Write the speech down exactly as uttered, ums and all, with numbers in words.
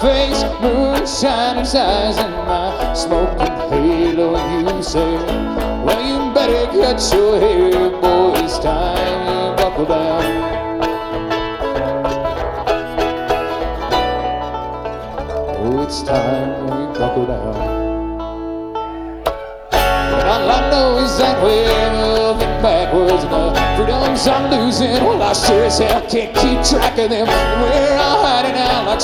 face, moonshine in eyes, and my smoking halo. And you say, well, you better cut your hair, boy, it's time you buckle down. Oh, it's time we buckle down. And all I know is that we're moving backwards, and the freedoms I'm losing, well, I sure as hell can't keep track of them. And we're all hiding out like